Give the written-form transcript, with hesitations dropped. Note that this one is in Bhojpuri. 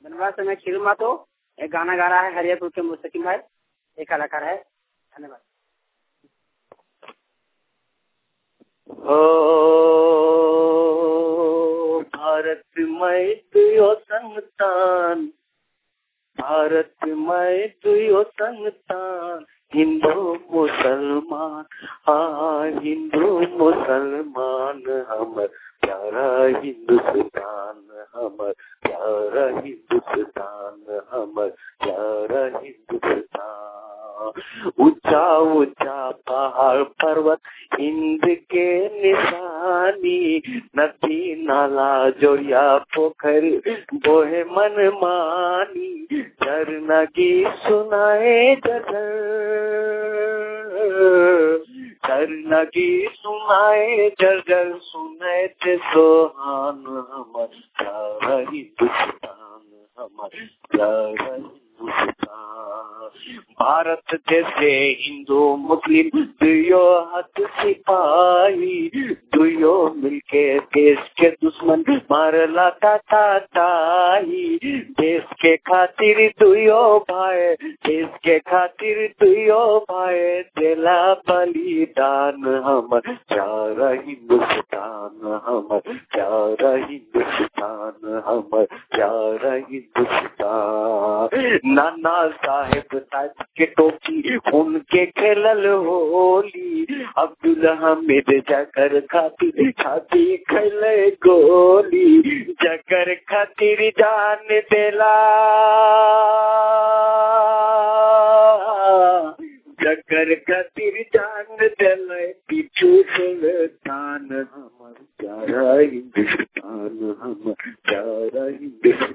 धन्यवाद सर। मैं खीरू मातो, एक गाना गा रहा है हरियापुर के मुस्तकीम भाई, एक कलाकार है। धन्यवाद। भारत में तुयो संतान, भारत में तुयो संतान, हिंदू मुसलमान, हाँ हिंदू मुसलमान, हमर प्यारा हिंदुस्तान, हमर प्यारा हिंदुस्तान, हमर प्यारा हिंदुस्तान। ऊंचा ऊंचा पहाड़ पर्वत हिंद के निशानी, नदी नाला जोरिया पोखर बोहे मन मानी, झरना की सुनाए जगह, झरना की सुनाए जगह, सुने थे सोहान, हमर प्यारा हिंदुस्तान, हमर प्यारा हिंदुस्तान। भारत जैसे हिंदू मुस्लिम दुयो हाथ सिपाही, दुयो मिलके देश के दुश्मन मारला ताई, देश के खातिर दुयो भाई, देश के खातिर दुयो भाई, देला बलिदान, हमर प्यारा हिंदुस्तान, हमर प्यारा हिंदुस्तान, हमर प्यारा हिंदुस्तान। नाना साहेब ताज के टोपी उनके खेलल होली, अब्दुल हमीद जकर खातिर छाती खेले गोली, जकर खातिर जान देला, जकर खातिर जान देला पीछू सुल्तान, हमर प्यारा हिंदुस्तान, हमर प्यारा हिंदुस्तान।